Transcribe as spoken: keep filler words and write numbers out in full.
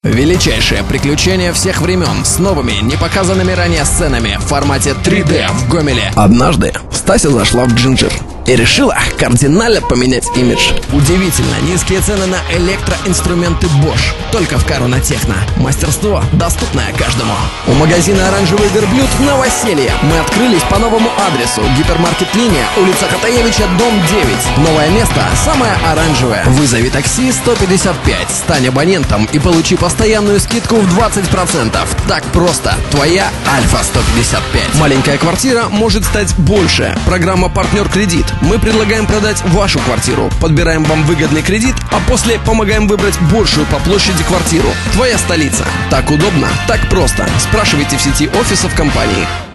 Величайшее приключение всех времен с новыми, непоказанными ранее сценами в формате три дэ в Гомеле. Однажды Стася зашла в Джинджер и решила кардинально поменять имидж. Удивительно низкие цены на электроинструменты Bosch. Только в Каруна Техно. Мастерство, доступное каждому. У магазина «Оранжевый верблюд» новоселье. Мы открылись по новому адресу. Гипермаркет «Линия», улица Катаевича, дом девять. Новое место самое оранжевое. Вызови такси сто пятьдесят пять. Стань абонентом и получи постоянную скидку в двадцать процентов. Так просто. Твоя Альфа сто пятьдесят пять. Маленькая квартира может стать больше. Программа «Партнер Кредит». Мы предлагаем продать вашу квартиру, подбираем вам выгодный кредит, а после помогаем выбрать большую по площади квартиру. Твоя столица. Так удобно, так просто. Спрашивайте в сети офисов компании.